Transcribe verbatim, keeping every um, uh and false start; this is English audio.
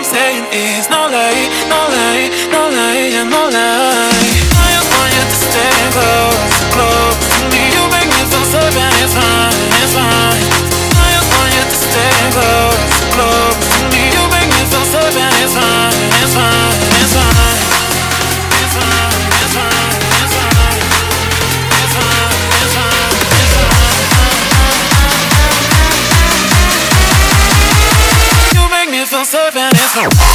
saying is no lie, no lie, no lie, yeah, no lie. I just want you to stay close, close to me. You make me feel so bad, it's fine, it's fine. I just want you to stay close, close to me. You make me feel so bad, it's fine, it's fine, it's fine. It's fine, it's fine, it's fine. It's fine, it's fine, it's fine. You make me feel so bad, it's fine.